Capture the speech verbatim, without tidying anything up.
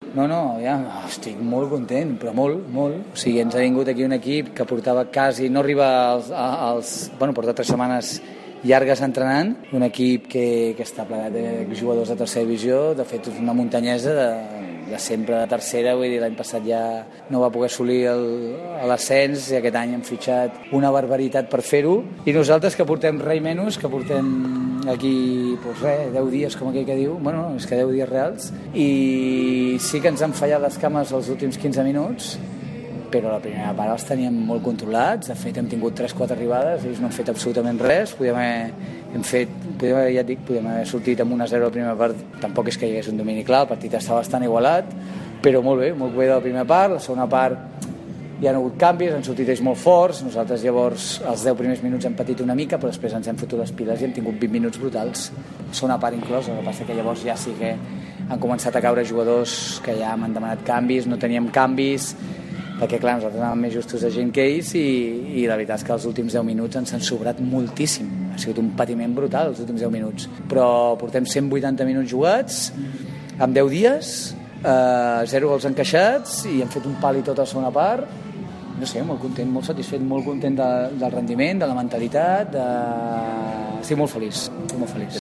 No, no, ja, estic molt content, però molt, molt. O sigui, ens ha vingut aquí un equip que portava quasi, no arriba als... als bueno, porta tres setmanes llargues entrenant, un equip que, que està plegat de jugadors de tercera divisió, de fet una muntanyesa de, de sempre de tercera, vull dir, l'any passat ja no va poder assolir l'ascens i aquest any hem fitxat una barbaritat per fer-ho, i nosaltres que portem res menys, que portem aquí, doncs res, deu dies, com aquell que diu, bueno, és que deu dies reals, i sí que ens han fallat les cames els últims quinze minuts, però la primera part els teníem molt controlats. De fet, hem tingut tres quatre arribades, ells no han fet absolutament res. Podíem haver, hem fet, podíem haver, ja et dic, podíem haver sortit amb un a zero a la primera part. Tampoc és que hi hagués un domini clar, el partit està bastant igualat, però molt bé, molt bé de la primera part. La segona part hi ha hagut canvis, han sortit ells molt forts. Nosaltres llavors els deu primers minuts hem patit una mica, però després ens hem fotut les piles i hem tingut vint minuts brutals. Segona part inclosa, el que passa que llavors ja sí que han començat a caure jugadors que ja m'han demanat canvis, no teníem canvis, perquè clar, nosaltres anàvem més justos de gent que ells, i, i la veritat és que els últims deu minuts ens han sobrat moltíssim. Ha sigut un patiment brutal els últims deu minuts, però portem cent vuitanta minuts jugats en deu dies, eh, zero gols encaixats, i hem fet un pal i tota la segona part. No sé, molt content, molt satisfet, molt content de, del rendiment, de la mentalitat, de... estic molt feliç, molt feliç.